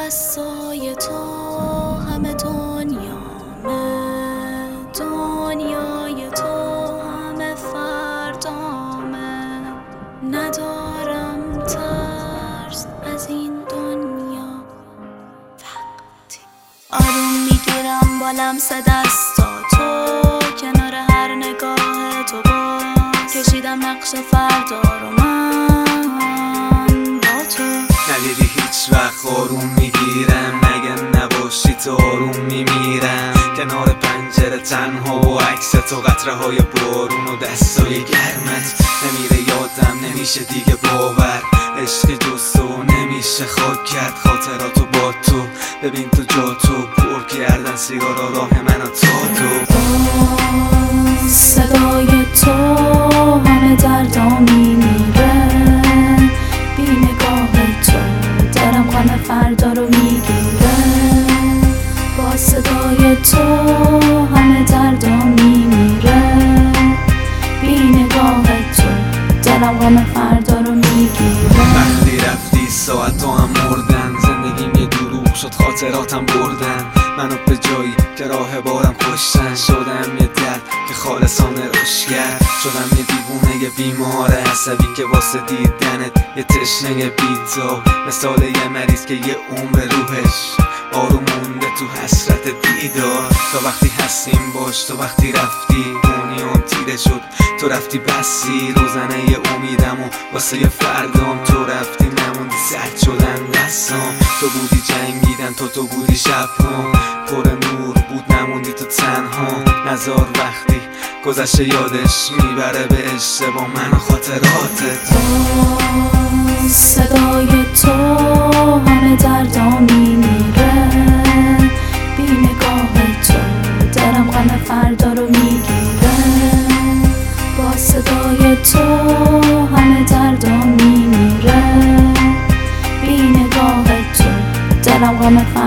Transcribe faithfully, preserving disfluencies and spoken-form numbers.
دستای تو همه دنیامه، دنیای تو همه فردامه. ندارم ترس از این دنیا وقتی آروم میگیرم با لمس دستا تو، کنار هر نگاه تو باز کشیدم نقش فردا رو من با تو. ندیدی هیچ وقت آروم میگیرم، مگه نباشی تو آروم میمیرم. کنار پنجره تنها و عکس تو، قطره های بارون و دستای گرمت. نمیره یادم نمیشه دیگه باور، عشقی جز تو نمیشه خاک کرد. خاطراتو با تو ببین تو جا تو، پر کردن سیگارا راه من و تا تو. صدای تو همه دردام میمیره، بی نگاه تو دلم غم فردا رو میگیره. با صدای تو همه دردام میمیره، بی نگاه تو دلم غم فردا رو میگیره. وقتی رفتی ساعت تو هم مردن، زندگیم یه دروغ شد خاطراتم بردن منو به جایی که راه بارم کشتن. شدم یه درد که خالصانه روش کرد، شدم یه دیوونه یه بیمار عصبی که واسه دیدنت یه تشنه بی تو. مثال یه مریض که یه عمر روحش آروم مونده تو حسرت دیدار. تا وقتی هستیم باش، تو وقتی رفتی دنیام تیره شد. تو رفتی بسی روزنه ی امیدم و واسه یه فردام. تو رفتی نموندی سرد شدن دستام. تو بودی جنگیدن تو، تو بودی شبام پر نور بود، نموندی تو تنها. نزار وقتی گذشته یادش میبره به اشتباه من و خاطراتت. صدای تو همه دردام میمیره، بی نگاه تو دلم غم فردا رو میگیره. با صدای تو همه دردام میمیره، بی نگاه تو دلم غم